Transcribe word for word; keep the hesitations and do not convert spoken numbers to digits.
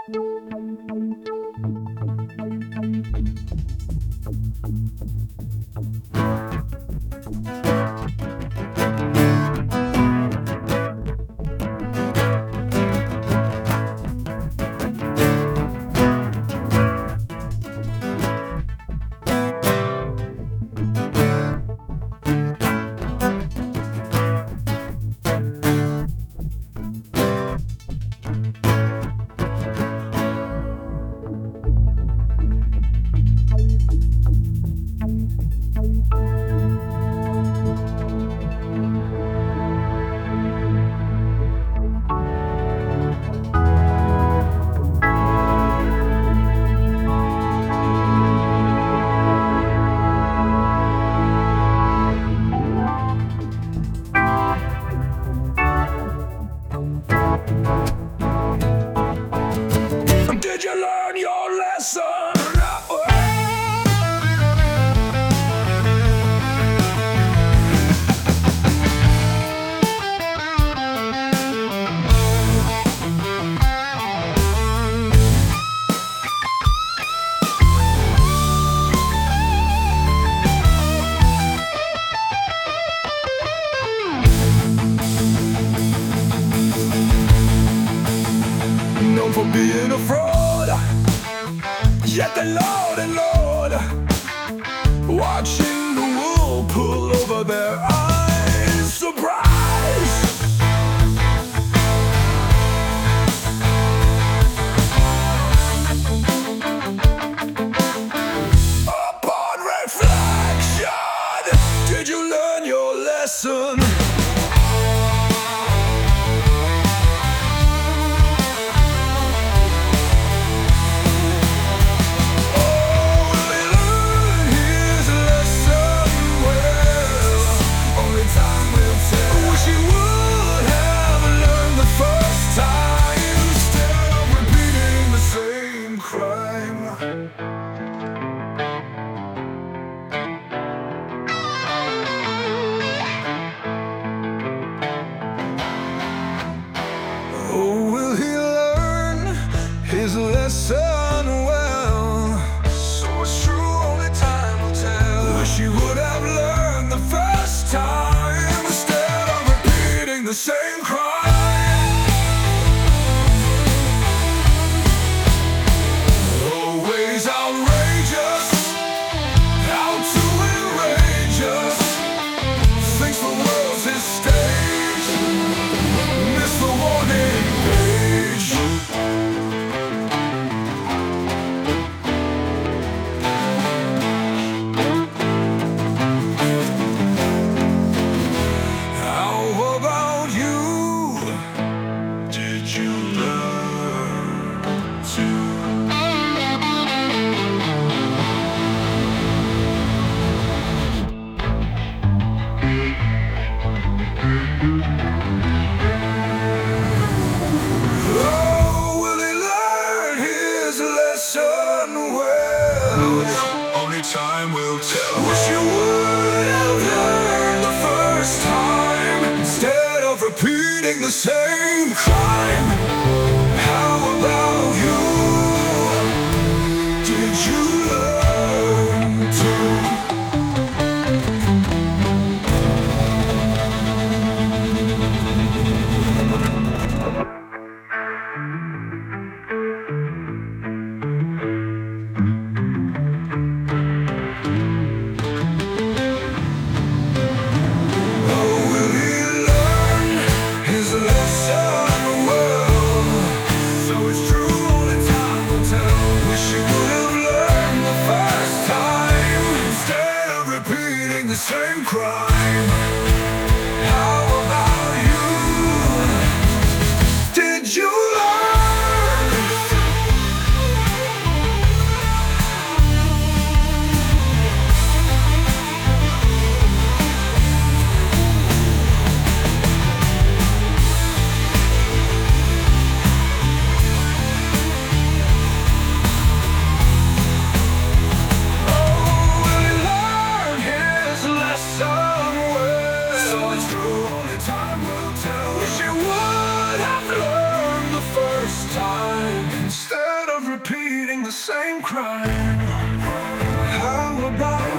Did you learn your lesson? Known for being a fraud, yet the Lord and Lord, watching the wool pull over their eyes. Surprise! Upon reflection, did you learn your lesson? Oh, will he learn his lesson well? So it's true, only time will tell. Wish he would have learned the first time, instead of repeating the same crime. Always outrageous, how to enrage us. Thinks the world's his stage, miss the warning page. How about you? Did you learn to? Oh, will he learn his lesson well? Only time will tell. Wish you would have learned the first time, instead of repeating the same crime. How about you? Did you learn to? Oh, will he learn his lesson well? crime. How about